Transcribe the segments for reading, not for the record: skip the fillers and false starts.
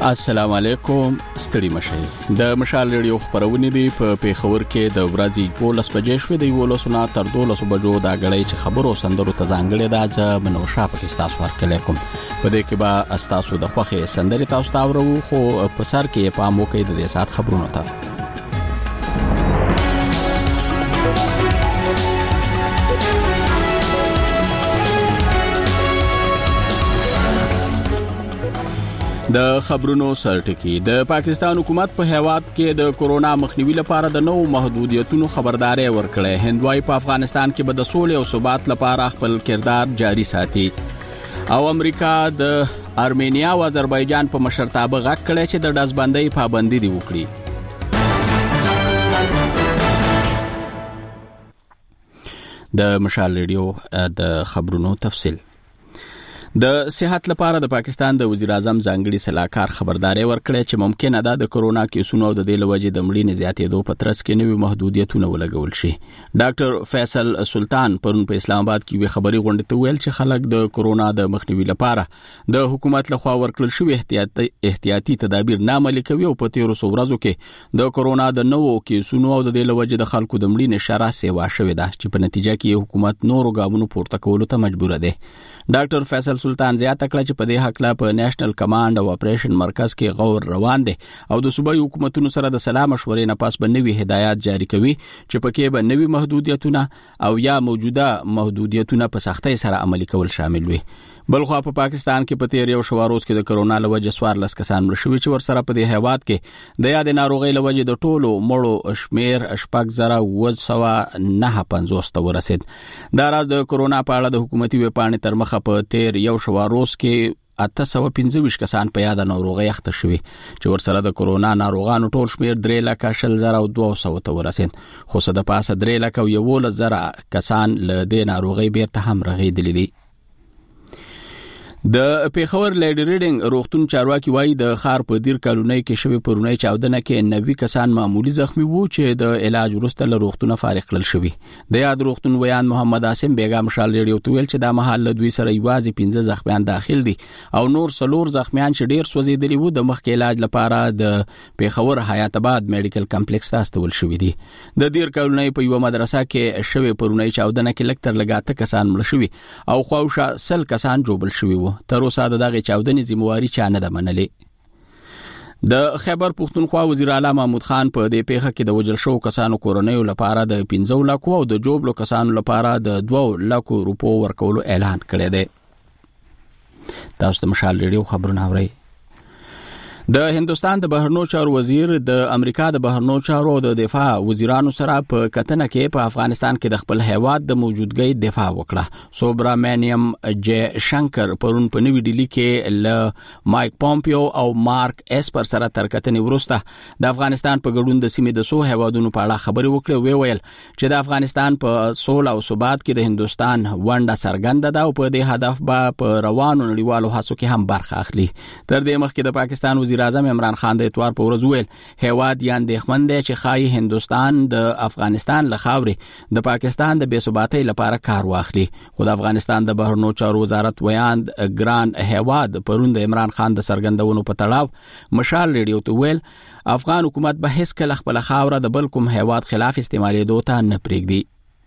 السلام علیکم ستړي مشي د مشال ریډیو خبرونه دی په پیښور کې د ورځې 12 بجې شوې دی ولوسونه تر 12 بجو دا غړې چې خبرو سندرو ته ځانګړې ده ځ منوشا په تاسو ورکلیکم په دې کې به تاسو د خوخه سندري تاسو ته ورو خو په سر کې په مو کې د دې سات خبرونه ته د خبرونو سرټکی د پاکستان حکومت په هیواد کې د کورونا مخنیوي لپاره د نوو محدودیتونو خبرداري ورکړه. هندوای په افغانستان کې به د سولې او ثبات لپاره خپل کردار جاري ساتي او امریکا د ارمینیا او آذربایجان په مشرتابه غږ کړی چې د دزبندۍ پابندي دی وکړي. د مشال ریډیو د خبرونو تفصیل. د صحت لپاره د پاکستان د وزیر اعظم ځانګړي صلاحکار خبرداري ورکړه چې ممکن ده د کورونا کیسونو او د دې لوجې د مړینې زیاتېدو په ترڅ کې نوې محدودیتونه ولګول شي. ډاکټر فیصل سلطان پرون په اسلام آباد کې وی خبري غونډه ته ویل چې خلک د کورونا د مخنیوي لپاره د حکومت لخوا ورکړل شوی احتیاطي تدابیر نه عملي کوي او په تیرو ورځو کې د کورونا د نوو کیسونو او د دې لوجې د خلکو د مړینې شرح سیوا شوې ده چې په نتیجه کې حکومت نورو ګامونو پورته کولو ته مجبور ده. ډاکټر فیصل سلطان زیاته کړه چې په دې حق لا په نېشنل کمانډ او اپریشن مرکز کې غور روان دي او د صوبایي حکومتونو سره د سلا مشورې نه پاس بنوي هدایات جاری کوي چې پکې به نوي محدودیتونه او یا موجوده محدودیتونه په سختۍ سره عملي کول شامل وي. بلخو په پاکستان کې په تیر یو شواروز کې د کورونا لوجه 14 کسان مړ شوي چې ورسره په دې هیواد کې د یاد ناروغي لوجه د ټولو مړو شمیر 8950 ته ورسید. دا راز د کورونا په اړه د حکومتي وپاڼې تر مخه په تیر یو شواروز کې 825 کسان په یاد ناروغي اخته شوي چې ورسره د کورونا ناروغانو ټول شمیر 3,00,200 ته ورسید. خو صد پاسه 3,11,000 کسان له دې ناروغي بیرته هم رغیدلي دي. د پیښور لیډي ریډینګ روغتون چارواکي وایي د خار په دیر کالونی کې شوی پرونی چاودنه کې 90 کسان معمولی زخمی وو چې د علاج وروسته له روغتونه فارغ کړل شوی. د یاد روغتون ویان محمد عاصم بیگا مشال ریډیو ته ویل چې د محل له دوی سره یوازې 15 زخمیان داخل دي او نور 4 زخمیان چې ډیر سوځیدلی وو د مخکې علاج لپاره د پیښور حیات آباد میډیکل کمپلیکس ته استول شوی دي. د دیر کالونی په یو مدرسه کې شوی پرونی چاودنه کې لکتر لګاته کسان مړ شوی او خواوشه 100 کسان جوړل شوی وو. تر اوسه دغه چاودنې ذمہواری چا نه ده منلې. د خیبر پختونخوا وزیر اعلی محمود خان په دې پیښه کې د وجل شو کسانو کورونیو لپاره د 15 لک او د جوبلو کسانو لپاره د 2 لک روپو ورکولو اعلان کړی دی. تاسو د مشال ریډیو خبرونه اورئ. د هندستان د بهرنیو چارو وزیر د امریکا د بهرنیو چارو د دفاع وزیرانو سره په کتنه کې په افغانستان کې د خپل هیواد د موجودګۍ دفاع وکړه. سوبرامانیم جے شنکر پرون په نوې ډیلی کې له مایک پومپیو او مارک اسپر سره تر کتنې وروسته د افغانستان په ګډون د سیمې د سو هیوادونو په اړه خبرې وکړې. ویل چې د افغانستان په سول او ثبات کې د هندستان ونډه څرګنده ده او په دې هدف به په روانو نړیوالو هڅو کې هم برخه اخلي. تر دې مخکې د پاکستان وزیر اعظم عمران خان د اتوار په ورځ ویل هیواد یان دښمن دی چې خای هندستان د افغانستان له خاورې د پاکستان د بې ثباتۍ لپاره کار واخلي. خو د افغانستان د بهرنیو چارو وزارت ویان ګران هیواد پرون د عمران خان د سرګندونو په تړاو مشال ریډیو ته ویل افغان حکومت به هیڅ کله خپل خاوره د بل کوم هیواد خلاف استعمالېدو ته نه پرېږدي.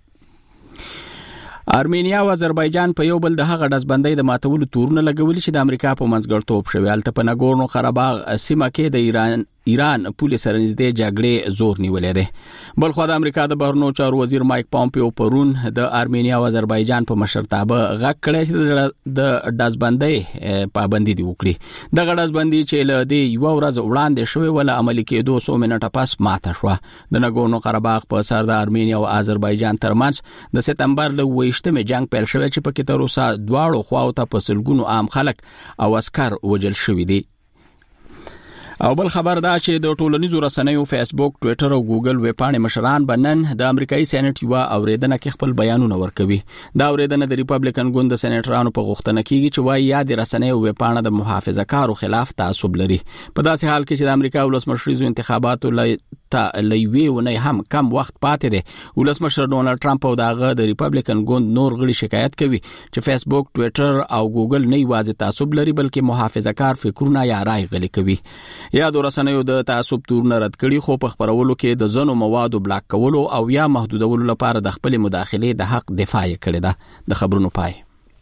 ارمینیا او آذربایجان په یو بل د هغه دزبندۍ د ماتولو تورونه لګولي چې د امریکا په منځګړتوب شوی. البته په ناګورنو قرهباغ سیمه کې د ایران پولیس سره نږدې جګړې زور نیولې ده. بلخو د امریکا د بهرنیو چارو وزیر مایک پومپیو پرون د ارمینیا او آذربایجان په مشرتابه غږ کړی چې د دزبندۍ پابندي دی وکړي. دغه دزبندي چې له دې یو ورځ وړاندې شوی ول عملي کېدو 100 منټه پس ماته شو. د ناګورنو قرهباغ په سر د ارمینیا او آذربایجان ترمنځ د سپتمبر له 28 جنگ پیل شوی چې پکې تر اوسه دواړو خواو ته په سلګونو عام خلک او عسكر وجل شوی دي. او بل خبر دا چې د ټولنیزو رسنیو فیسبوک، ټوئیټر او ګوګل ویبپاڼې مشران بنن د امریکایي سېنات یو اوریدنه کې خپل بیانونه ورکوي. دا اوریدنه د ریپبلیکن ګوند د سېناترانو په غوښتنه کېږي چې وايي یاد رسنیو ویبپاڼه د محافظه کارو خلاف تعصب لري. په داسې حال کې چې د امریکا ولسمشریزو انتخاباتو وروسته لوي ونه هم کم وخت پاتې دی. ولسمشر ډونالد ټرمپ او دغه د ریپبلیکن ګوند نور غړي شکایت کوي چې فیسبوک، ټوئیټر او ګوګل نه یوازې تعصب لري بلکې محافظه‌کار فکرونه یا رائے غلي کوي. یا د رسنیو د تعصب تورونه رد کړي خو په خبرولو کې د ځنو موادو بلاک کولو او یا محدودولو لپاره د خپل مداخله د حق دفاع کړي ده. د خبرونو پای.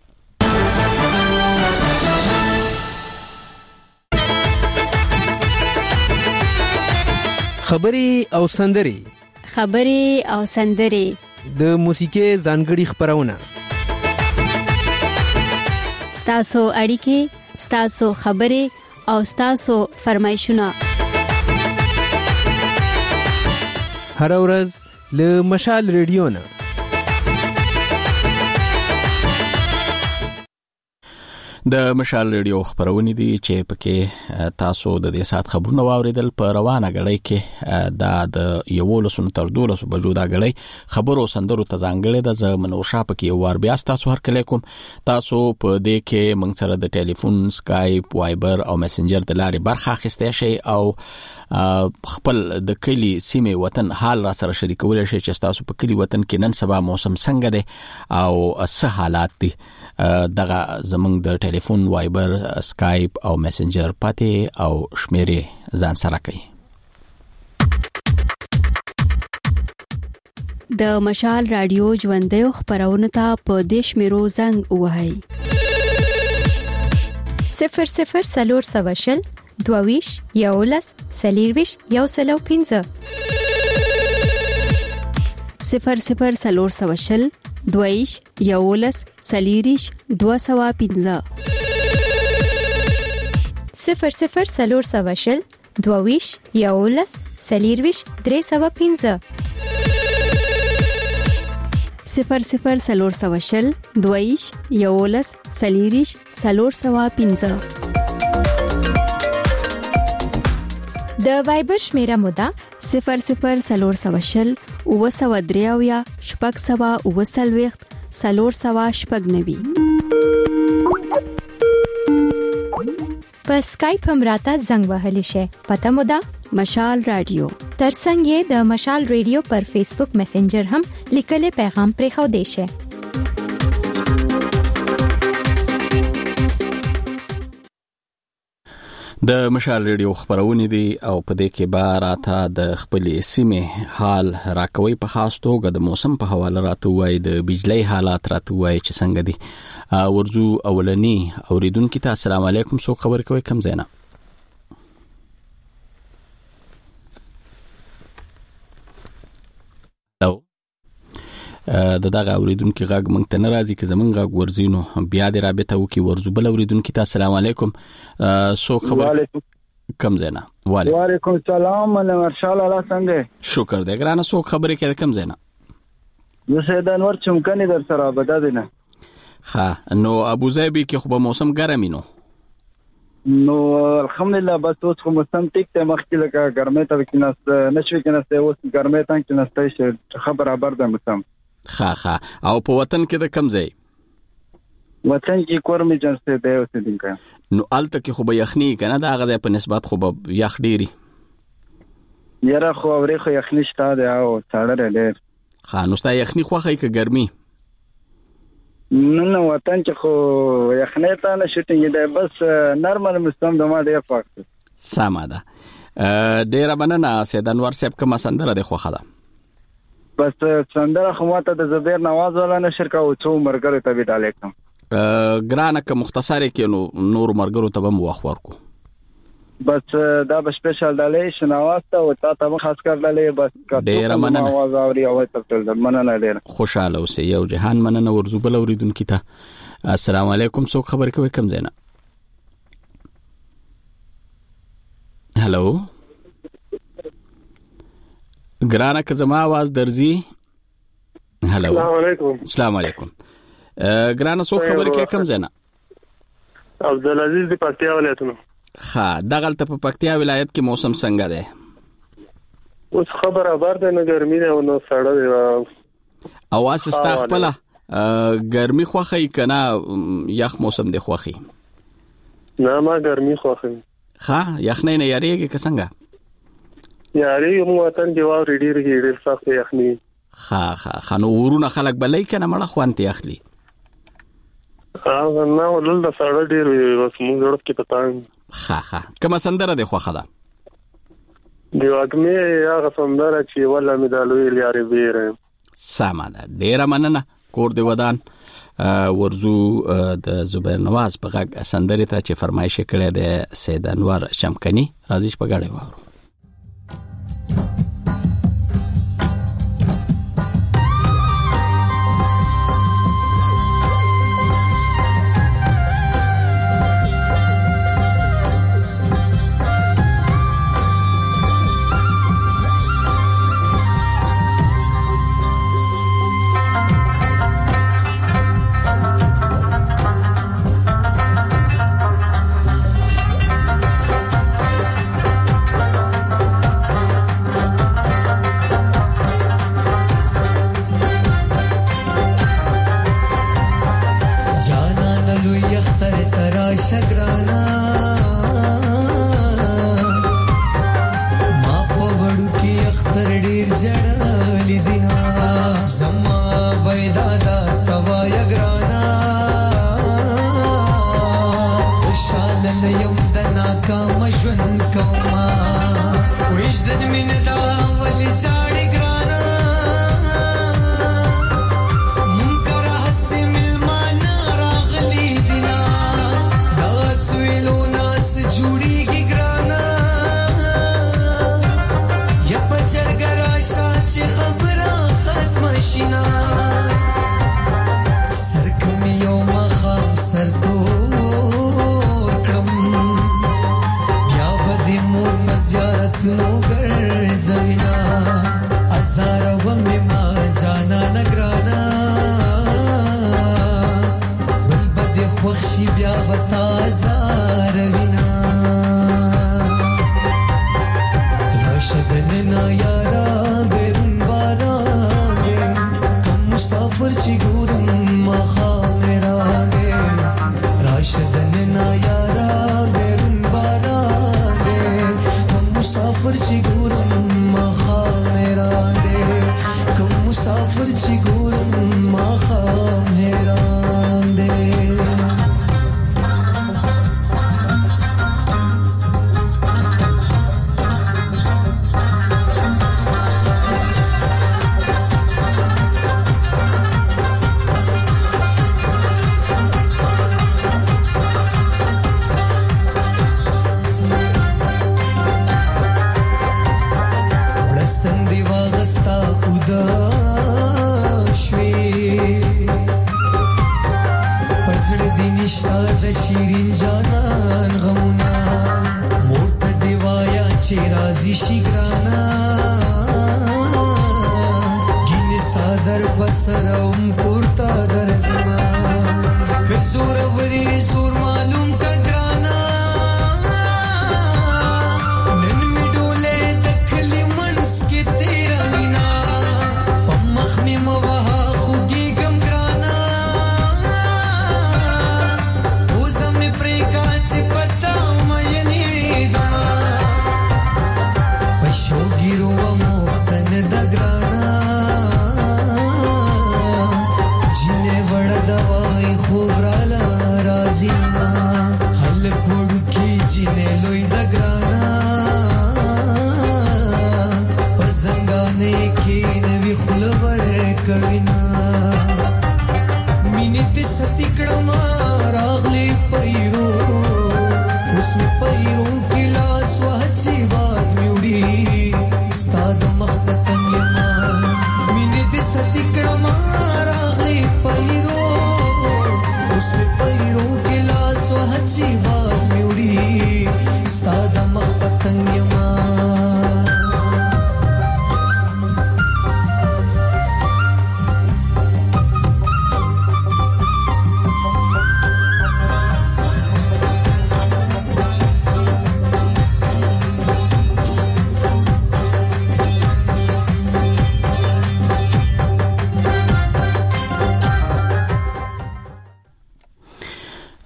خبري او سندري د موسیقي ځانګړي خبرونه ستاسو اړیکې، ستاسو خبري او ستاسو فرمایشونه هر ورځ له مشال ریډیو نه. د مشال ریډیو خبرونه دي چې پکې تاسو د دې سات خبرونه واوریدل. په روانه غړۍ کې د 11 تر 12 بجو دا غړۍ خبرو سندرو ته ځانګړې ده. زه منور شاه پکې یو وار بیا تاسو هر کله کوم. تاسو په دې کې موږ سره د ټلیفون، سکایپ، وایبر او میسنجر د لارې برخه اخیستئ شئ او خپل د کلی سیمه وطن حال را سره شریکولای شئ چې تاسو په کلی وطن کې نن سبا موسم څنګه دی او څه حالات دي. دغه زمونږ د ټلیفون، وایبر، سکایپ او میسنجر پاتې او شمیرې ځان سره کوي. د مشال رادیو ژوندۍ خبرونه ته په دیش میرو زنګ وهاي 00 سلور سواشل دوویش یولس سلیرویش یوسلو 15 00 سلور سواشل دویش یولس سلیریش 215 00 سلور سواشل دوویش یولس سلیرویش 315 00 سلور سواشل دویش یولس سلیریش 315 د وایبر شمیره مودا 00 سلور سواشل وسودریاویا شپږ سوا وسلويخت سلور سوا شپږ نوي. په سکایپ هم راته زنګ وهلی شي. پته مودا مشال رادیو. ترڅنګ یې د مشال رادیو پر فیسبوک میسنجر هم لیکلي پیغام پرې خو دی شي. د مشال ریډیو خبرونه دي او په دې کې به راته د خپل سیمه حال راکوي. په خاص توګه د موسم په حواله راته وای، د بجلی حالات راته وای چې څنګه دي. ورزو اولنی اوریدونکو ته السلام علیکم. سو خبر کوي کم زینا. دغه اوریدونکو غږ مونږ ته ناراضي کې زمونږ غږ ورزینو بیا د رابطه وکي. ورزو بل اوریدونکو ته السلام علیکم. سو خبر کم زینا. وعلیکم السلام. انا مارشال الله څنګه؟ شکر دې ګرانه. سو خبرې کې کم زینا. یو سیدان ور چمکني در سره بدا دینه. ها نو ابو ظبي کې خو به موسم ګرمي نو الحمدلله بس اوس خو موسم ټیک ته مخکې لکه ګرمه ته کې نشوي کې اوس ګرمه ته کې نستای خبر خبر ده موسم. ها او په وطن کې د کم ځای؟ وطن کې کورمي جنسه دی اوسېدونکو. نو الته کې خو به یخني کنه دا غځه په نسبت خو به یخ ډيري. یاره خو اوري خو یخني شته دی او ساړه ډېر. ها نو ستا یخني خوخه کې ګرمي؟ نو وطن کې خو یخني ته نه شټینګ دی بس نارمل موسم د ما ډېر پاک. سمه ده. ډېر مننه سیدان ورسېب کوم سندره دی خوخه ده. بس سندره خو ماته د زبیر نواز ولا نشر کا او څو مرګره ته ویډال کوم. ګرانه که مختصره کې نور مرګرو ته به مو ورکو. بس دا به سپیشل دالې شناواسته او تا ته خاص کر دالې بس ډېر مننه. आवाज اوري او تل مننه ډېر خوشاله اوسې. یو جهان مننه. ورزو بل اوریدونکو ته السلام علیکم. څوک خبر کوي کم زینا؟ هالو ګرانه که زما आवाज درځي؟ هالو السلام علیکم. السلام علیکم. ګرانه څوک خبر کوي کم زینا؟ عبدالعزیز دی پکتیا ولایتونو. ها دغه په پکتیا ولایت کې موسم څنګه دی؟ اوس خبر خبر ده نه ګرمي نه نو سړه دی. او اساستا خپل ګرمي خوخی کنه یخ موسم دی خوخی؟ نه ما ګرمي خوخی. ها یخ نه یریږي که څنګه؟ یاري یو وطن کې واو ډېر سخت یخني خانو ورونه خلک بلای کنه مړه خوانتي اخلي نه ولل د ساړه ډېر وي بس موږ ورته کې پتایم کومه سندره ده خوخه ده دی واګمه هغه سندره چې ولا مدالوي لري بیره سامان ډیره مننه کور دی ودان ورزو د زبیر نواز په غږ سندره ته چې فرمایش کړی د سید انور شمکنی راځي په غاړه واره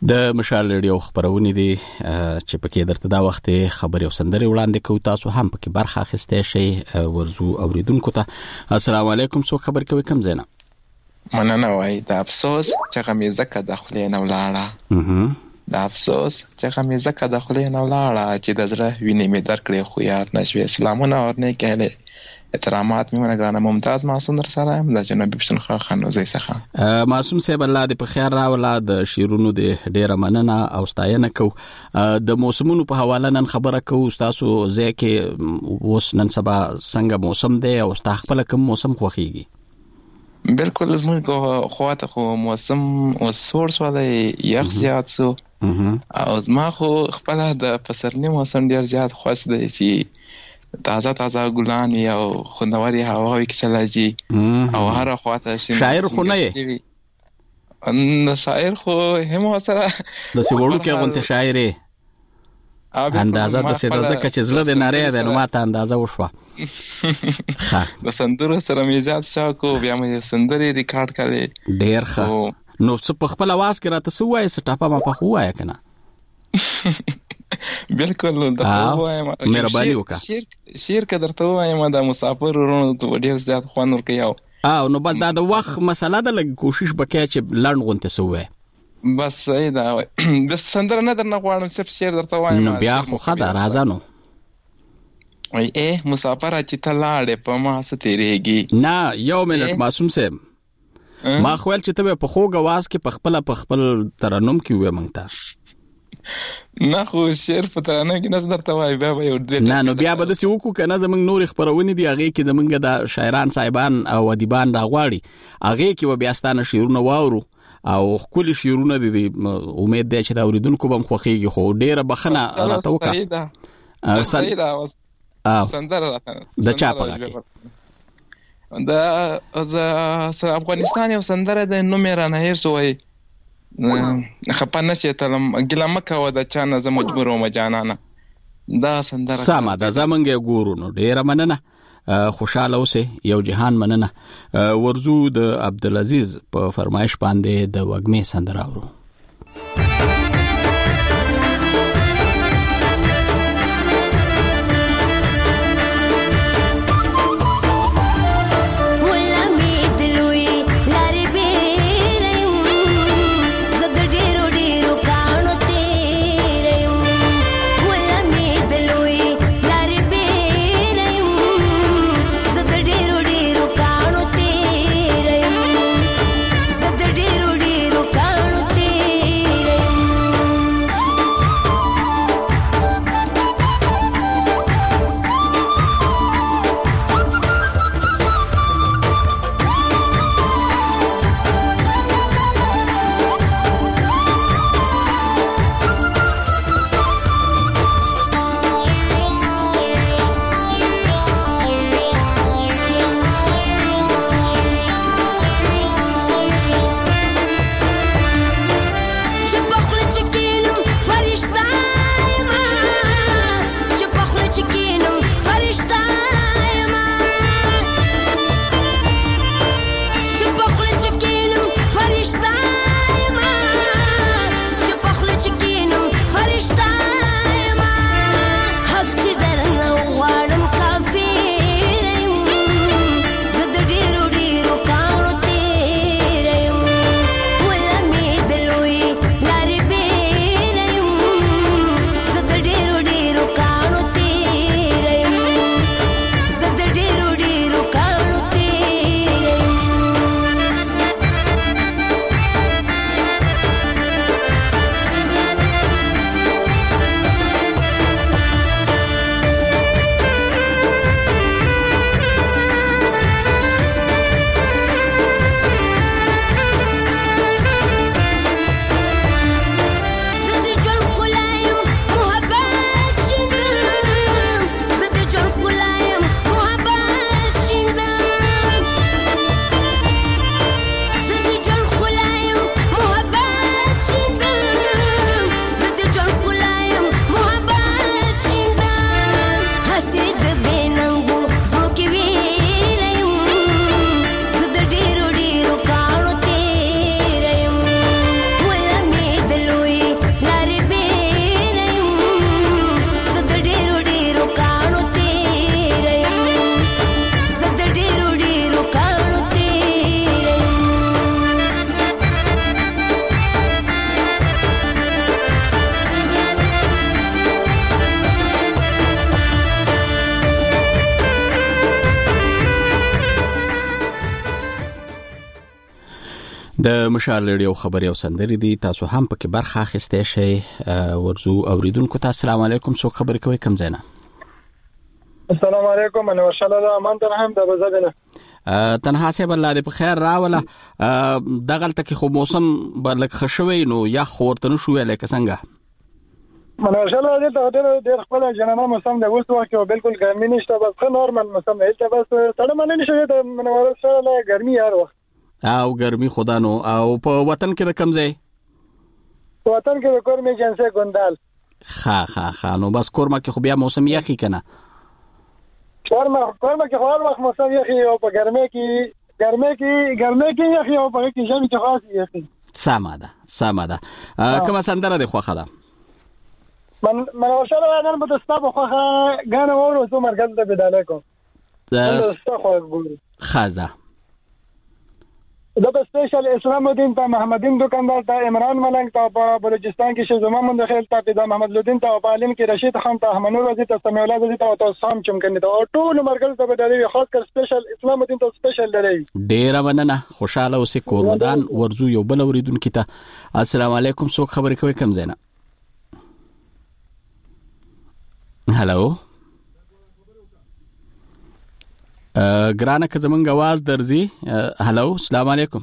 د مشال ریډیو خبرونه دي چې پکې درته دا وخت خبري او سندري وړاندې کوي، تاسو هم پکې برخه اخیسته شي. ورزو اوریدونکو ته السلام علیکم، څو خبر کوي کم زینا مننه وای. د افسوس چې غمیزه که د خلې نه ولاړه، د افسوس چې غمیزه که د خلې نه ولاړه، چې د زړه وینې مې درکړې خو یار نشوې. سلامونه ورنه کېله احترامات مې منګرانه ممتاز معصوم در سره هم د جنوبي پښتونخوا خانوزي څخه. معصوم صاحب الله دې په خیر راولا، د شیرونو دې ډیره مننه او ستاینه کو. د موسمونو په حواله نن خبره کو، تاسو ځکه اوس نن سبا څنګه موسم دی او تاسو خپل کوم موسم خوښیږي؟ بالکل زموږ خواته خو موسم اوس سورس ولې یخ زیات سو، او زما خو خپل د پسرلي موسم ډیر زیات خوښ دی چې تازه تازه ګلان او خوندوري هوا وي کې چلایي او هر خواته شي. شاعر خو نه یې؟ ان شاعر خو هم سره د سیوړو کې غونته شاعري اندازه د سیده زکه چې زړه د ناره ده، نو ماته اندازه وشوه. د سندرو سره میزات شاکو بیا مې سندري ریکارډ کړي ډیر ښه. نو څه په خپل आवाज کې راته سو وای سټاپه ما په خو وای کنه؟ بالکل دا وایم مهرباني وکړه. شیر کدرته وایم د مسافر ورونو ته ډیر زیات خوان ورکیاو. نو بس دا د وخت مسله ده، لږ کوشش وکړه چې لړن غونته سوې. بس صحیح دا وای. بس سندره نه درنه غواړم، صرف شیر درته وایم. نو بیا خو خدا راځانو وای مسافر چې تلاړې په ما ستېریږي. نه یو منټ معصوم صاحب، ما خو چې ته په خوږ आवाज کې په خپل ترنم کې وې مونږ ته. نه خو شعر په ترانه کې نه درته وای بیا به یو ډېر نه نو بیا به د سی وکړو کنه. زمنګ نور خبرونه دي هغه کې زمنګ د شاعران صاحبان او ادیبان راغواړي، هغه کې و بیا ستانه شعرونه واورو او خپل شعرونه دي. امید ده چې دا اوریدونکو بم خوخيږي، خو ډیره بخنه راته وکړه. سندره د چا په کې د افغانستان یو سندره د نومره نه هیر سوې خپانه چې تلم ګلا مکه و د چا نه ز مجبور و مجانانه. دا سندره سما د زمنګ ګورو. نو ډیره مننه، خوشاله اوسه، یو جهان مننه. ورزو د عبدالعزیز په فرمایش باندې د وګمه سندره اورو. ډیرو کانو د مشال ریډیو خبري او سندري دي تاسو هم پکې برخه اخیسته شئ ورزو اوریدونکو ته السلام علیکم څوک خبرې کوي کوم ځای نه السلام علیکم انا ورشل الله امان درهم د بزدنه تنها سه بل د په خیر راوله دغلت کې خو موسم بلک خشوي نو یا خورته نو شوې لکه څنګه من ورشل الله د خپل جنانه موسم د اوس وخت کې بالکل ګرمي نشته بس خو نورمال موسم دی ته بس تړه مننه نشي د من ورشل الله ګرمي هر وخت او ګرمي خدا نو او په وطن کې د کم ځای وطن کې د کورمه جنسه ګوندال ها نو بس کورمه کې خو بیا موسم یخی کنه کورمه کې هر وخت موسم یخی او په ګرمه کې یخی او په کې ژمي کې خاص یخی سماده کومه سندره د خوخه ده من ورشل نن په تاسو خوخه غانه ورو تو مرکز ته بداله کوم تاسو خو ګورئ خازه د سپیشل اسلام الدین ته محمدین دکاندار ته عمران ملنګ ته په بلوچستان کې شیخ زمان مندخیل ته د محمد لودین ته په عالم کې رشید خان ته احمنور وزیر ته سمیع الله وزیر ته سام چمکنی ته ټول مرکز ته بدلوي خاص کر سپیشل اسلام الدین ته سپیشل لري ډیر مننه خوشاله اوسې کور ودان ورزو یو بل اوریدونکو ته السلام علیکم څوک خبرې کوي کوم ځای نه هالو ګرانه که زمونږ आवाज درځي هالو السلام علیکم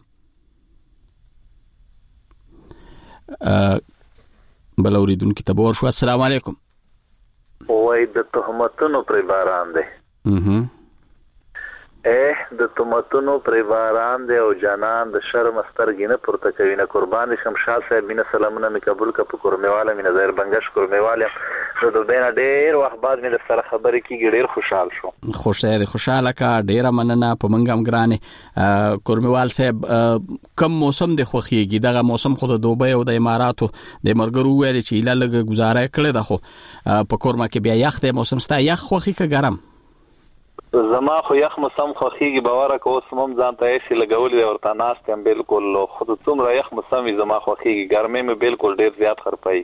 بل اوریدونکو ته ور شو السلام علیکم وای د تهمتونو پر باران دی د تهمتونو پر باران دی او جانان د شرم سترګې نه پورته کوي نه قربان شم شاه صاحب مینه سلامونه می قبول کپ کورمیواله مینه زهر بنگش کورمیواله د دوبینه ډیر وخت بعد مې سره خبرې کیږي ډیر خوشحال شو خوشاله کا ډیر مننه په منګم ګرانه کورمیوال صاحب کم موسم د خوخیږي دغه موسم خو د دوبۍ او د اماراتو د مرګرو ویل چې لاله گزاره کړي ده خو په کورما کې بیا یخ د موسم ستا یخ خوخي که ګرم زما خو یخ موسم خوخیږي باور کو اوس مم ځان ته شي لګولې ورته ناستم بالکل خود څومره یخ موسم زما خوخیږي ګرمي مې بالکل ډیر زیات خرپای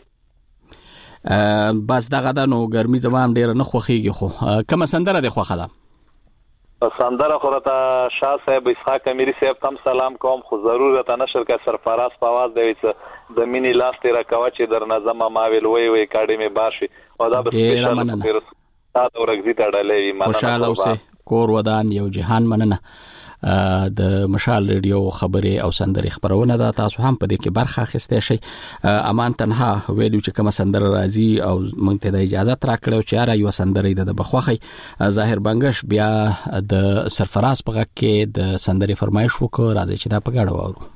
بس دغه د نو ګرمي زما ډیر نه خوخیږي خو کوم سندره د خوخه ده سندره خو راته شاه صاحب اسحاق امیری صاحب تم سلام کوم خو ضرورت نشر کا سرفراز په आवाज دی چې د مینی لاس تیر کاوه چې در نظم ما ویل وی کاډي می باشي او دا به سپیشل تاسو ورغزي تړلې مننه خوشاله اوسه کور ودان یو جهان مننه د مشال ریډیو خبري او سندري خبرونه ده تاسو هم په دې کې برخه اخیسته شئ امان تنها ویلو چې کوم سندره راځي او مونږ ته د اجازه تر کړو چې را یو سندري د بخوخي ظاهر بنگش بیا د سرفراز په غږ کې د سندري فرمایش وکړ راځي چې دا په غاړه وورو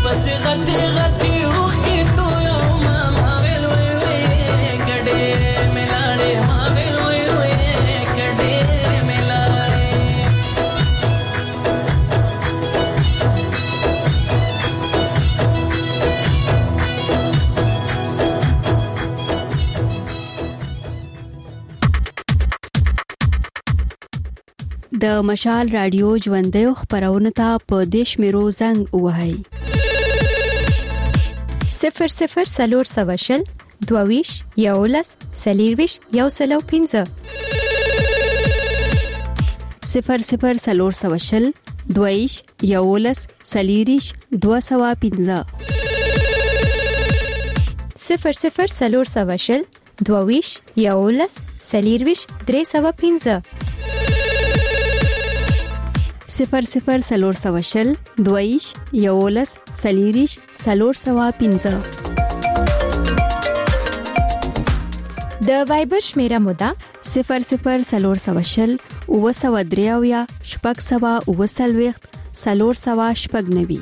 پس غټي غټي اوخ کې تو یو ما ویل وی وی کډې ملاړې ما ویل وی وی کډې ملاړې د مشال رادیو ژوندۍ خبرونه ته په دیش میرو زنګ وهاي 00 22 یولس سلیرویش یو سلو 15 00 22 یولس سلیریش 215 00 22 یولس سلیرویش 315 00 22 یولس سلیریش 315 د وایبر شمیره مودا 00 وسودریاویا شپږ سوا وسلويخت سلور سوا شپږ نوي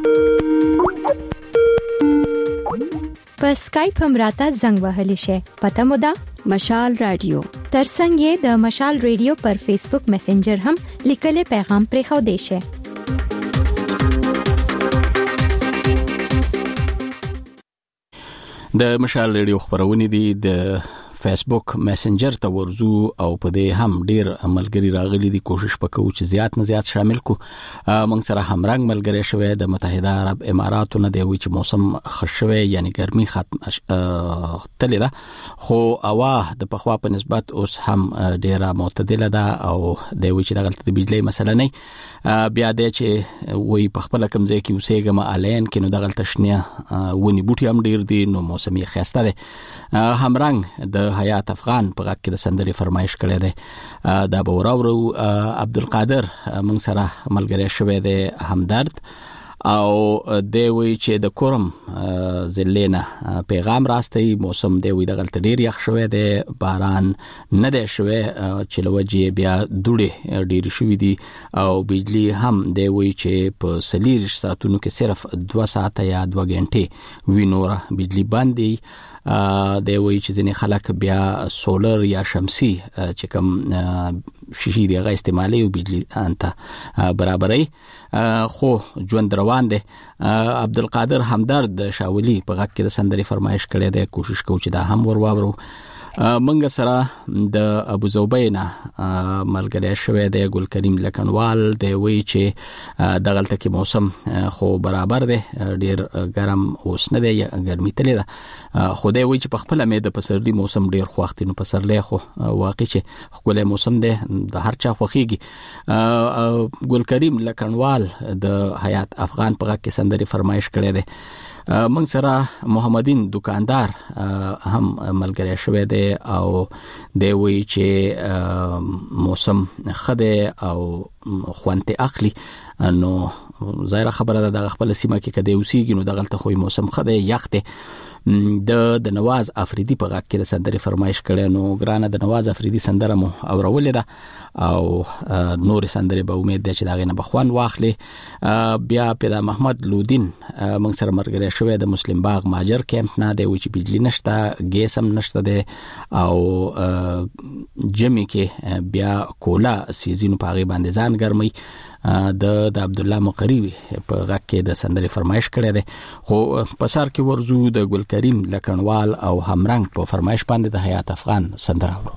په سکایپ هم راته زنګ وهلی شي پته مودا مشال رادیو ترڅنګ د مشال رادیو پر فیسبوک میسنجر هم لیکلي پیغام پرې خو دی شي د مشال رادیو خبرونه دي د فیسبوک میسنجر ته ورزو او په دې هم ډیر ملګری راغلي دي کوشش وکړو چې زیات نه زیات شامل کو موږ سره همرنګ ملګری شوی د متحده عرب اماراتو نه دی چې موسم خشوي یعنی ګرمي ختم تللی ده خو هوا د پخوا په نسبت اوس هم ډیره معتدله ده او د وی چې دغه د بجلی مسله نه بیا د چې وی په خپل کم ځای کې اوسېګم الین کې نو دغه تشنه ونی بوټي هم ډیر دي نو موسمي خسته ده همرنګ د حیات افغان په غږ کې د سندري فرمایش کړی دی دا به وراورو عبدالقادر موږ سره ملګری شوی دی همدرد او دی وی چې د کورم زلینا پیغام راستي موسم دی وی دغه ډیر یخ شوی دی باران نه دی شوی چې لوجه بیا دوړي ډیر شوی دی او بجلی هم دی وی چې په سلیریش ساعتونو کې صرف 2 ساعته یا 2 غنټې وینوره بجلی باندې دی وی چې ځنې خلک بیا سولر یا شمسي چې کوم شیشې دی غا استعمالي او بجلی انته برابرۍ خو ژوند روان دی عبدالقادر همدرد شاولی په غږ کې د سندري فرمایش کړی دی کوشش کوو چې دا هم ورواورو منګ سره د ابو زوبینا ملګری شوی دی ګل کریم لکنوال دی وی چې دغلت کې موسم خو برابر دی ډیر ګرم اوس نه دی ګرمي تللی ده خو دی وی چې په خپل امید په سردي موسم ډیر خوښتنو په سرلې خو واقع چې خپل موسم دی د هر چا خوخيږي ګل کریم لکنوال د حیات افغان په غږ کې سندري فرمایش کړی دی موږ سره محمدین دکاندار هم ملګری شوی دی او دی وی چې موسم خده او خوانته اخلي نو ظاهر خبره ده د خپل سیمه کې کده اوسېږي نو دغه ته خو موسم خده یخته د نواز افریدي په غږ کې د سندري فرمایش کړي نو ګرانه د نواز افریدي سندره مو اورولې ده او نور سندري به امید ده چې دا غنه بخوان واخلي بیا پیدا محمد لودین موږ سره مرګره شوی د مسلم باغ ماجر کیمپ نه دی چې بجلی نشته ګیس هم نشته ده او جمی کې بیا کولا سیزینو پاغي باندې ځان ګرمي د عبد الله مقری په غږ کې د سندري فرمایش کړی دی خو په سر کې ورزو د ګل کریم لکنوال او همرنګ په فرمایش باندې د حیات افغان سندره اورو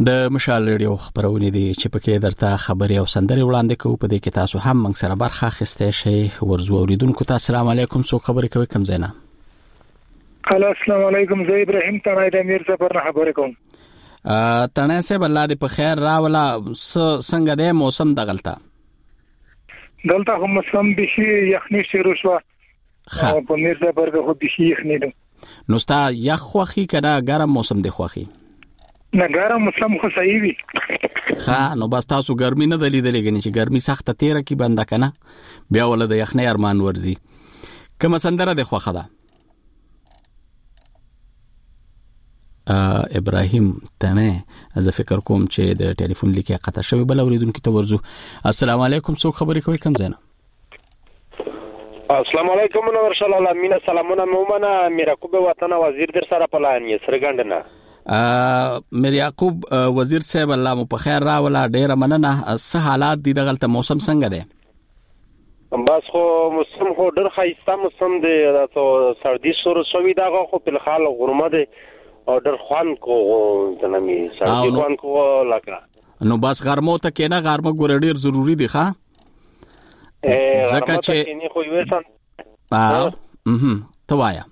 د مشال ریډیو خبرونه دي چې پکې درته خبري او سندري وړاندې کوو. په دې کې تاسو هم موږ سره برخه اخیستئ شئ. ورزو اوریدونکو ته السلام علیکم. څو خبرې کوي کوم ځای نه؟ السلام علیکم. زه ابراهیم تنای د امیر صاحب نه خبرې کوم. تنای صاحب الله دې په خیر راولا. څنګه دی موسم دغلطه؟ دلته هم موسم بشي یخني شروع شو. په میر صاحب ورګه خو بشي یخني نو. نو ستا یخ خوخي کنه ګرم موسم دی خوخي؟ نه ګرم موسم خو صحیح وي. نو بس تاسو ګرمي نه دلیدلې غني چې ګرمي سخته تیره کی بنده کنه بیا ول د یخنۍ ارمان ورزي. کوم سندره د خوخه ده؟ ابراهیم تنه زه فکر کوم چې د ټلیفون لیکه قطع شوی. بل اوریدونکو ته ورزو. السلام علیکم. څوک خبرې کوي کوم ځای نه؟ السلام علیکم نور شل الله مینا سلامونه مومنه میر یعقوب وطن وزیر در سره پلان یې سرګندنه. میر یعقوب وزیر صاحب الله مو په خیر راولا. ډیره مننه. څه حالات دي دغلته موسم څنګه دی؟ بس خو موسم خو ډېر ښایسته موسم دی. تاسو سردی شروع شوی دا خو په الحال غرمه دی او ډېر خوان کو تنمي سردی خوان کو لکه نو بس غرمو ته کې نه غرمه ګور ډېر ضروری دی ښا زکه چې نه خو یو سم توایا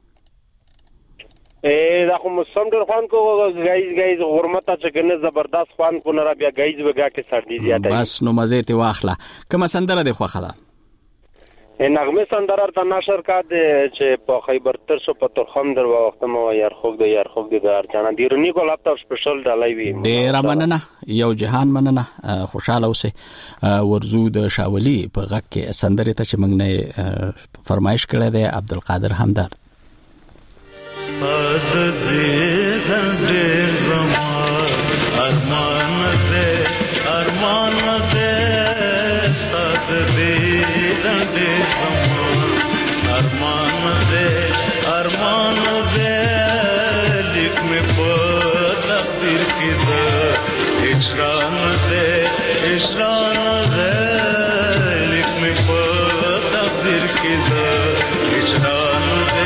دا خو موسم ډېر خوان کو غایز غرمه ته چې کنه زبردست خوان کو نه را بیا غایز وګه کې سردی زیاته بس نو مزه ته واخله. کوم سندره دی خو خلا نغمه سندره ته نشر کړ چې په خیبر تر سو په ترخم در وخت مو یار خوګ د ارچانا دیرنی کو لپټاپ سپیشل ډالای وی. ډیر مننه. یو جهان مننه. خوشاله اوسه. ورزو د شاولی په غک کې سندره ته چې موږ نه فرمایش کړی دی عبدالقادر همدار. ستاد دې دې زمان ارمان دې ستاد دې دې زمان ارمان دې لیک مې په تقدیر کې دې اشران دې لیک مې په تقدیر کې دې اشران دې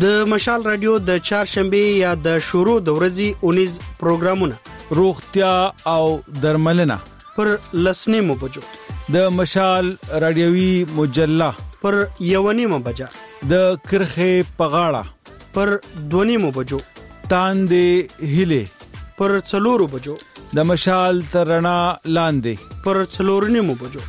د مشال رادیو د چهارشنبه یا د شروع د ورځې 19 پروګرامونه روغتیا او درملنه پر لسنیمو بجو د مشال رادیوي مجله پر یونیمو بجا د کرخه پغاړه پر دونیمو بجو تاندې هله پر څلورو بجو د مشال ترنا لاندې پر څلورنیمو بجو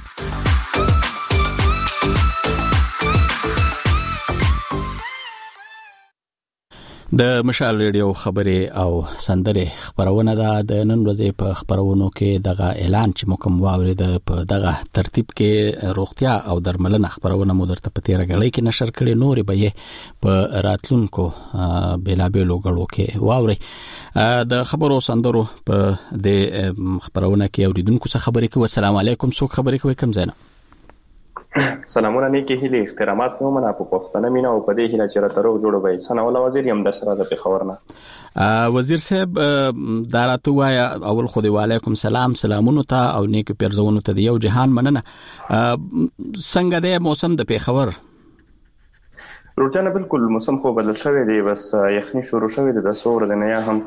د مشال ریډیو خبرې او سندره خبرونه د نن ورځې په خبرونو کې دغه اعلان چې مکم واورید په دغه ترتیب کې روغتیا او درملنه خبرونه مو درته په تیر غړې کې نشر کړي نورې به په راتلونکو بلابلو غړو کې واوري د خبرو سندرو په د خبرونه کې اوریدونکو څخه خبرې کوي. السلام علیکم. څوک خبرې کوي؟ کوم ځای؟ سلامونه نیکی هیله احترامات نو منا په پښتنه مینا او په دې هیله چې راته روغ جوړ وای. ثنا الله وزیر یم د سره د پیښور نه. وزیر صاحب داراتو وای اول خو دی وعلیکم سلام سلامونو ته او نیک پیرزونو ته یو جهان مننه. څنګه د موسم د پیښور؟ روټانه بالکل موسم خو بدل شوی دی بس یخنی شروع شوی دی د سور د نه هم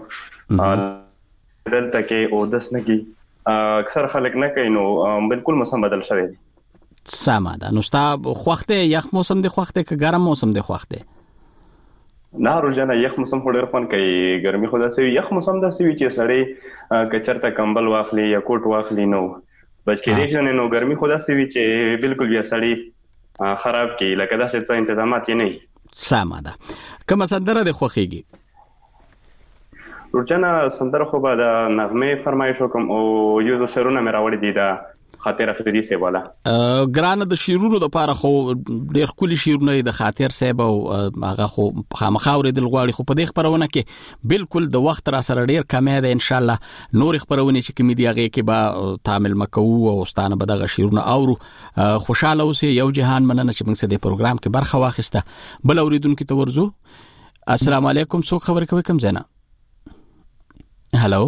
دلته کې او دس نه کی اکثر خلک نه کینو بالکل موسم بدل شوی دی. ساده نو ستا خوخته یخ موسم دی خوخته که ګرم موسم دی خوخته؟ نه روزانه یخ موسم خو ډیر خون کوي ګرمي خو داسې یخ موسم داسې وي چې سړی کچرته کمبل واخلي یا کوټ واخلي نو بچ کې دې نو ګرمي خو داسې وي چې بالکل بیا سړی خراب کی لکه داسې څه تنظیمات یې نه. ساده کوم سندره د خوخيږي؟ روزانه سندره خو به د نغمه فرمایشو کوم او یو د شعرونه مې راوړي دي دا خاطر افریدي سی والا ګران د شیرونو د پاره خو ډېر کلی شیرونه د خاطر صاحب او هغه خو خامخاوري د لغواړي خو په دې خبرونه کې بالکل د وخت را سره ډېر کمه ده ان شاء الله نور خبرونه چې کوم دی هغه کې به تعامل مکو او ستانه به دغه شیرونه اورو. خوشاله اوسې یو جهان مننه چې موږ سره د پروګرام کې برخه واخیسته. بل اوریدونکو ته ورزو. السلام علیکم. څوک خبر کوي؟ کوم ځای؟ هالو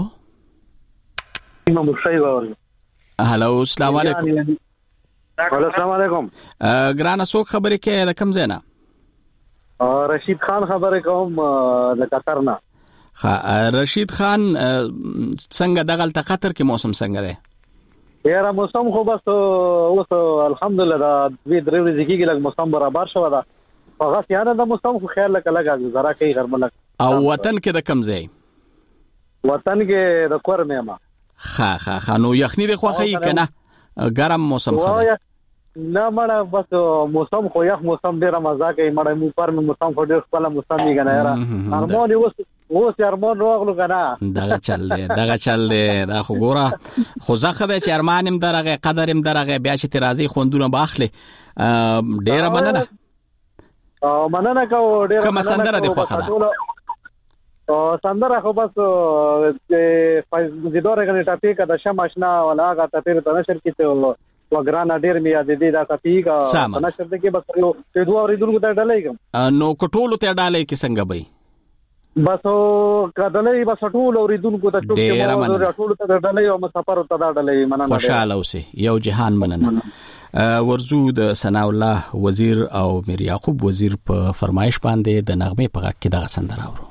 هالو السلام علیکم. السلام علیکم. ګرانه څوک خبرې کوي د کوم ځای نه؟ رشید خان خبرې کوم د قطر نه. رشید خان څنګه دغه قطر کې موسم څنګه دی؟ یاره موسم خو بس اوس الحمدلله دا دوی درې ورځې کېږي لږ موسم برابر شو دا هغه سیانه د موسم خو خیر لکه زرا کوي غرمه او وطن کې د کوم ځای؟ وطن کې د کور مېما. خا نو یخنی د خوخی کنه ګرم موسم خو نه مړه بس موسم خو یخ موسم ډیر مزه کوي مړه مو پر موسم خو ډیر خپل موسم یې کنه یاره هرمون اوس هرمون روغلو کنه دغه چل دی دا خو ګوره خو زخه د چرمانم درغه قدرم درغه بیا چې ترازی خوندونه باخله ډیر مننه کو ډیر کوم سندره دی خوخه ده؟ سندره خو بس زیدوره کنه ټاپی کا د شماشنا ولا کا تپیر تنشر کیته وګران ډیر می یاد دي دا ټاپی کا تنشر د کې بس یو ته دوه اوریدونکو ته ډالای کوم نو کټولو ته ډالای کې څنګه به بس کډلای بس ټول اوریدونکو ته ټول ته ډالای او مسافر ته ډالای مننه. خوشاله اوسې یو جهان مننه. ورزو د ثنا الله وزیر او میر یعقوب وزیر په فرمایش باندې د نغمه په غږ کې دغه سندره اورو.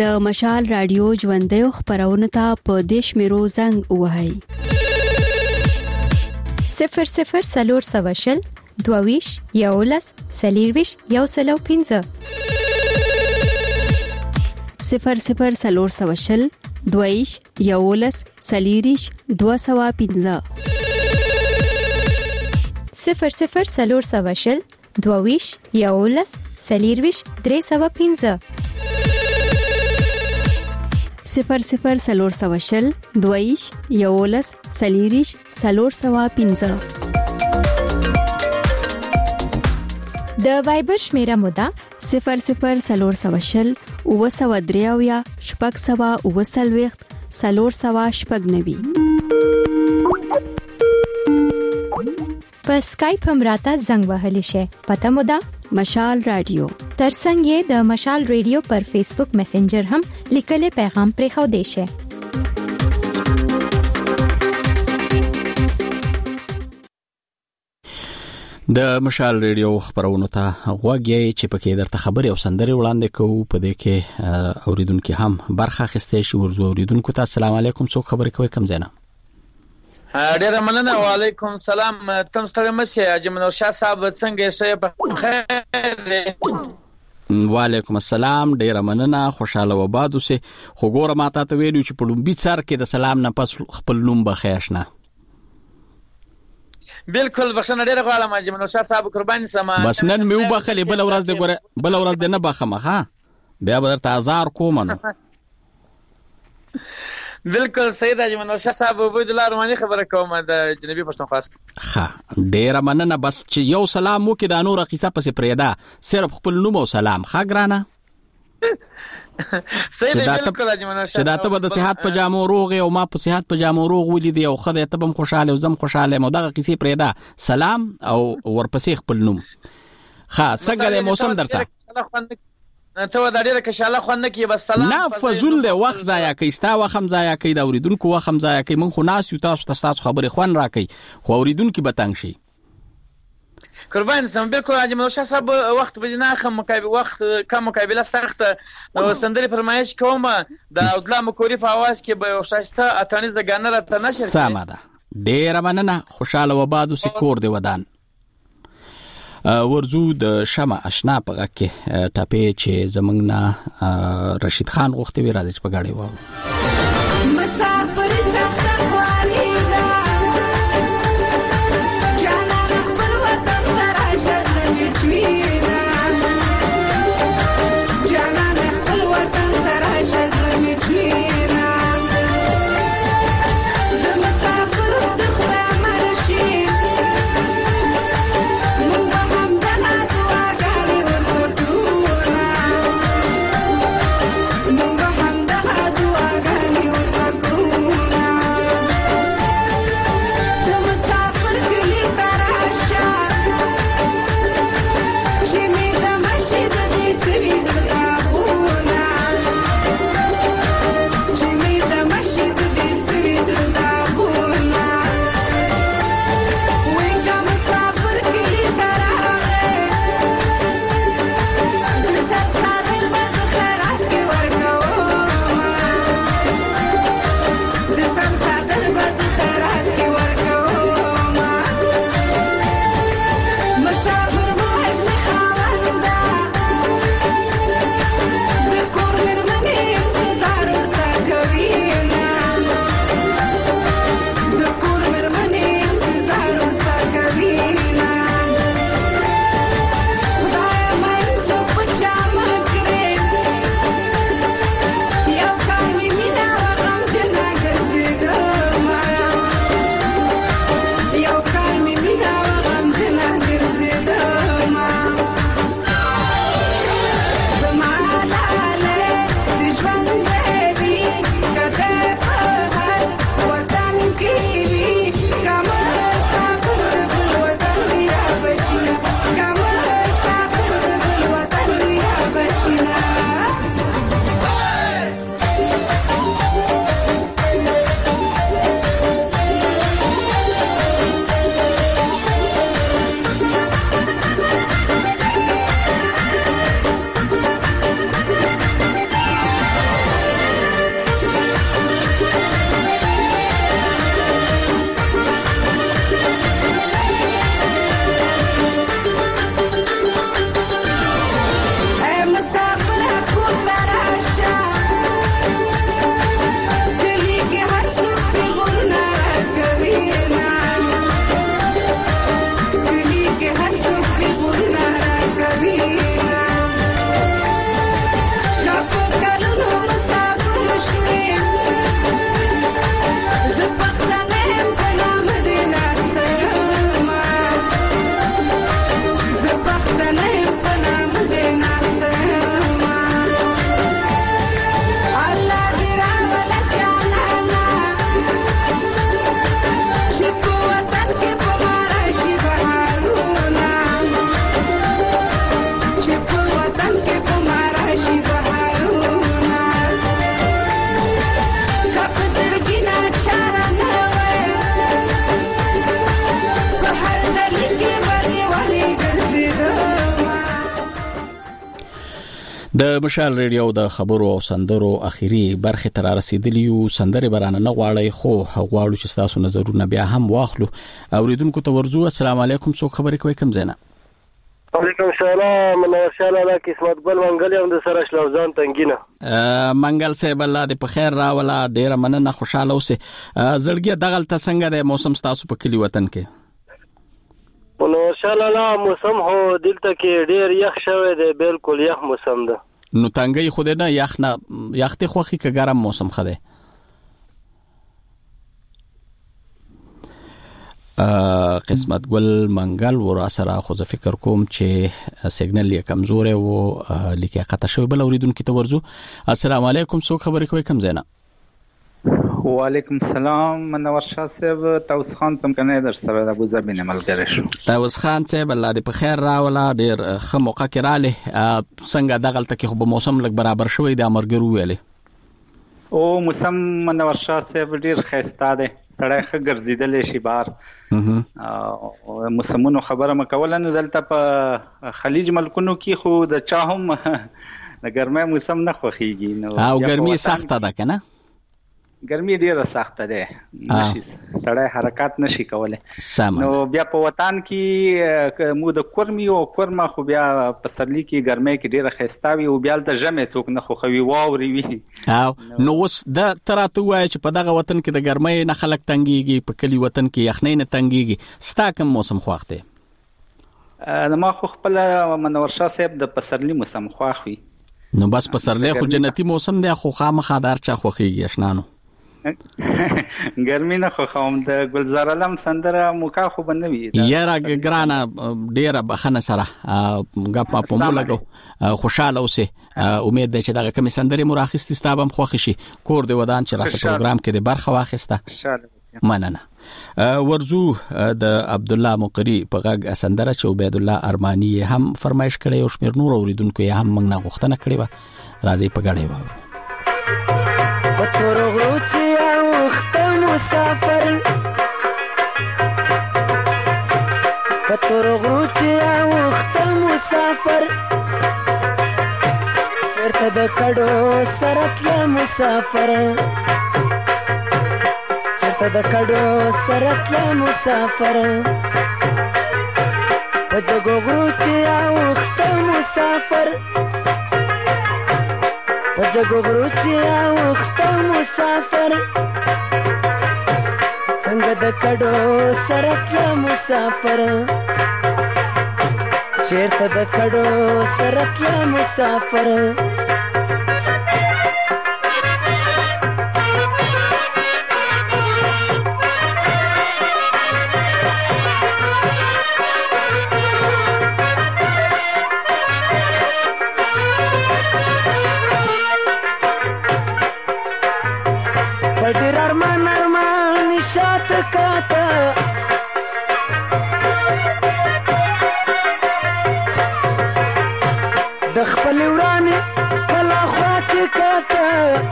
د مشال رادیو ژوندۍ خبرونه ته په دیش میرو زنګ وهاي 00 سلور سواشل دوویش یولس سلیرویش یوسلو 15 00 سلور سواشل دوویش یولس سلیریش 215 00 سلور سواشل دوویش یولس سلیرویش 315 00 سلور سواشل دوویش یولس سلیریش 315 د وایبر شمیره مودا 00 سلور سواشل اوسودریاویا شپږ سوا اوسلويخت سلور سوا شپږ نوي په سکایپ هم راته زنګ وهلی شي پته مودا مشال رادیو ترڅنګ یې د مشال رادیو پر فیسبوک میسنجر هم لیکلي پیغام پرې خو دی شي د مشال ریډیو خبرونه ته غوږی چې پکې درته خبري او سندري وړاندې کوو په دې کې اوریدونکو هم برخه اخیستې شي ورزو اوریدونکو ته السلام علیکم څوک خبرې کوي کم زینا ډیره مننه وعلیکم السلام تم ستړي مشه اجمنور شاه صاحب څنګه شې په خیر وعلیکم السلام ډیره مننه خوشاله و باد اوسه خو ګوره ماته ته ویلو چې په لومبي سر کې د سلام نه پس خپل نوم بخښنه بالکل بخښنه ډیره غواړم اجمنور شاه صاحب قرباني سما بس نن مې وبخلې بل ورځ د ګوره بل ورځ د نه بخمه ها بیا به درته هزار کوم نو بالکل سید اجمنور شاه صاحب عبد الله رحماني خبره کوم د جنوبي پښتونخوا ها ډیره مننه بس چې یو سلام مو کې د نور قصه پسې پرېدا صرف خپل نوم او سلام ښه ګرانه سید بالکل اجمنور شاه صاحب دا ته د صحت په جامو روغ او ما په صحت په جامو روغ ولې دی او خدای ته بم خوشاله او زم خوشاله مو دغه قصې پرېدا سلام او ورپسې خپل نوم ها څنګه د موسم درته ته و دا ډیره کشاله خوانه کې بس سلام نه فزول له وخت ضایع کوي ستا وخت هم ضایع کوي دا اوریدونکو وخت هم ضایع کوي مونږ خو ناس یو تاسو خبرې خوان راکې خو اوریدونکو به تنګ شي قربان سم بالکل اجمنور شاه صاحب وخت بدینه خم مقابله وخت کم مقابله سخت نو سندري فرمایش کوم د عبدالله مکوري په आवाज کې به وشاسته اتانی زګانه را تنشر سمه ده ډیره مننه خوشاله و باد اوسې کور دی ودان ورزو د شمع آشنا په کې ټاپې چې زمنګ نه رشید خان غوښتي وی راځي په گاډي وو مسافر سخت خواري دا جانا خپل وطن راشه زمچوینا جانا خپل وطن راشه زمچوینا مسافر د خدای مرشي Mungga hamda adu aga د مشال ریډیو د خبرو او سندرو اخیری برخه تر رسیدلیو سندره برانه نه غواړي خو غواړو چې تاسو نظرونه بیا هم واخلو. اوریدونکو ته ورزو السلام علیکم څوک خبرې کوي کوم زینا؟ وعلیکم السلام نوشال الله قسمت ګل منګل یم د سره شلوزان تنګینه. منګل صاحب الله دې په خیر راولا ډیر مننه خوشاله اوسه. زړګي دغلت څنګه د موسم تاسو په کلی وطن کې؟ نوشال الله موسم هو دلته کې ډیر یخ شوی دی بالکل یخ موسم ده. نو تنګي خو دې نه یخ نه یخته خوخي که ګرم موسم خده. قسمت ګل منګل ور سره خو زه فکر کوم چې سیګنل یې کمزور او لیکه قطع شوی. بل اوریدونکو ته ورزو السلام علیکم څوک خبرې کوي کوم زینا؟ وعلیکم السلام منور شاه صاحب تاوس خان څنګه کنه در سره د ابو ظبي نه ملګری شو. تاوس خان صاحب الله دې په خیر راولا ډیر ښه موقع کې رااله. څنګه دغلت کې خو به موسم لګ برابر شوی د امرګرو ویلې او موسم منور شاه صاحب ډیر خسته ده سړی ښه ګرځیدل شي بار موسمونو خبره مکول نه دلته په خلیج ملکونو کې خو د چا هم د ګرمه موسم نه خوخیږي نو او ګرمي سخته ده کنه ګرمي ډیره سخته ده نشي سړی حرکت نشي کوله نو بیا په وطن کې مو د کورمي او کورما خو بیا په سرلی کې ګرمه کې ډیره خستاوي او بیا د جمع څوک نه خوخوي واوري وي او نو اوس د تراته وای چې په دغه وطن کې د ګرمۍ نه خلک تنګيږي په کلی وطن کې یخنۍ نه تنګيږي ستا کوم موسم خوښته؟ ما خو خپل منور شاه صاحب د پسرلی موسم خوښوي. نو بس پسرلی خو جنتی موسم دی خو خامخا دار چا خوخيږي اشنانو ګرمي نه خو هم د ګلزار علم سندره موکا خو بنوي یاره ګرانه ډیره بخنه سره غپ په مو لګو خوشاله اوسه. امید ده چې دغه کمی سندره مراخصتي ستابم خوښ شي کور دی ودان چې راس پروګرام کې د برخه واخسته مننه. ورزو د عبد الله مقری په غږ سندره چې عبید الله ارمانی هم فرمایش کړي او شمیر نور اوریدونکو یې هم موږ نه غوښتنه کړې و راځي په غړې و پتور غوچی اوخت مسافر پتور غوچی اوخت مسافر چرته د کډو سرتله مسافر چرته د کډو سرتله مسافر پجګو غوچی اوخت مسافر پجګو غوچی اوخت مسافر څنګه د کډو سرتله مسافر چیرته د کډو سرتله مسافر پډیر ارمان ارمان نشات کاته د خپل ورانه کلا خواته کاته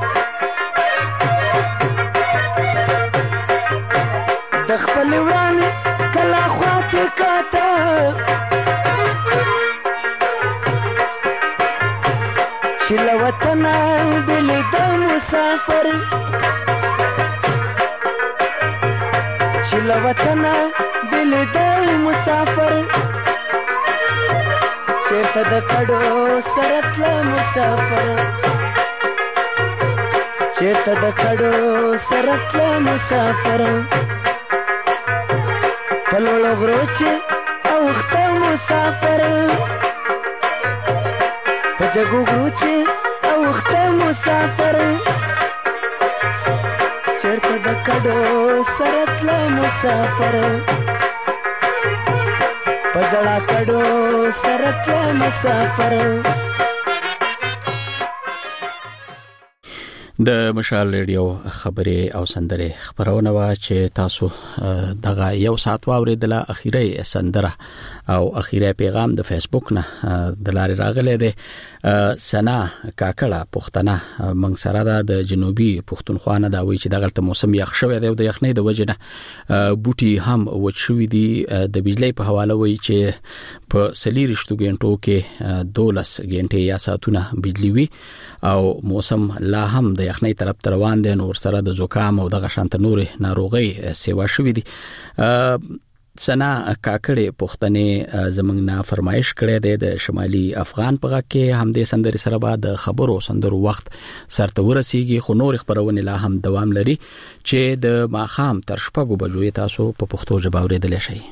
د خپل ورانه کلا خواته کاته شل وطن دل د مسافر شل وطن دل د مسافر چیرته د کډو سرتله مسافر چیرته د کډو سرتله مسافر پلوړو غروچه اوخت مسافر پجګو غروچه اوخت مسافر چرته د کډو سرتله مسافر پجړه کډو سرتله مسافر. د مشال ریډیو خبرې او سندره خبرونه وا چې تاسو دغه یو ساعت واوریدله اخیری سندره او اخیری پیغام د فیسبوک نه د لارې راغلی دی. سنا کاکړه پښتنه منګ سره د جنوبي پښتونخوا نه دا وی چې دغه موسم یخ شوی دی او د یخنۍ د وجې نه بوټي هم وچ شوي دي. د بجلی په حواله وی چې په 30 غنټو کې 12 غنټې یا ساعتونه بجلی وي او موسم لا هم د یخنۍ طرف روان دي. نور سره د زکام او دغه شانت نورې ناروغي سیوا شوې دي. سنا کاکړه پښتنې زمنګ نه فرمایش کړې ده د شمالي افغان په غږ کې هم د سندري سره بعد خبرو سندرو وخت سرته ورسیږي. خو نور خبرونه لا هم دوام لري چې د ماخام تر شپږو بجو تاسو په پښتو ژبه اوریدل شي.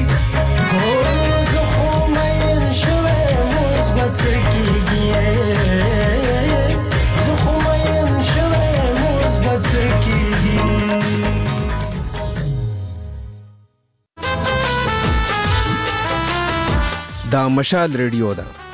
Yeah. مشال ریډیو ده.